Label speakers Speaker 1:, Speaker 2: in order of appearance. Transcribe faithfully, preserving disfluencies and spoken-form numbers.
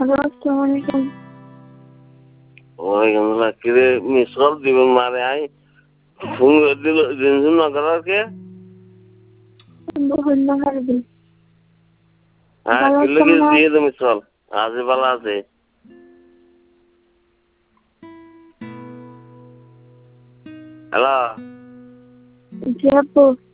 Speaker 1: Hello, আসসালামু আলাইকুম।
Speaker 2: ওয়ালাইকুম আসসালাম। কিরে মিস কল দিবেন মারে আই ফোন করে দিল জিনসুন না করার কে?
Speaker 1: বহুল হারবি।
Speaker 2: হ্যাঁ
Speaker 1: ভালো
Speaker 2: কিলো
Speaker 1: আছেন
Speaker 2: কি
Speaker 1: না?
Speaker 2: দিয়ে দে মিস কল। আজ ভালো আছে। হ্যালো।
Speaker 1: জি আপু।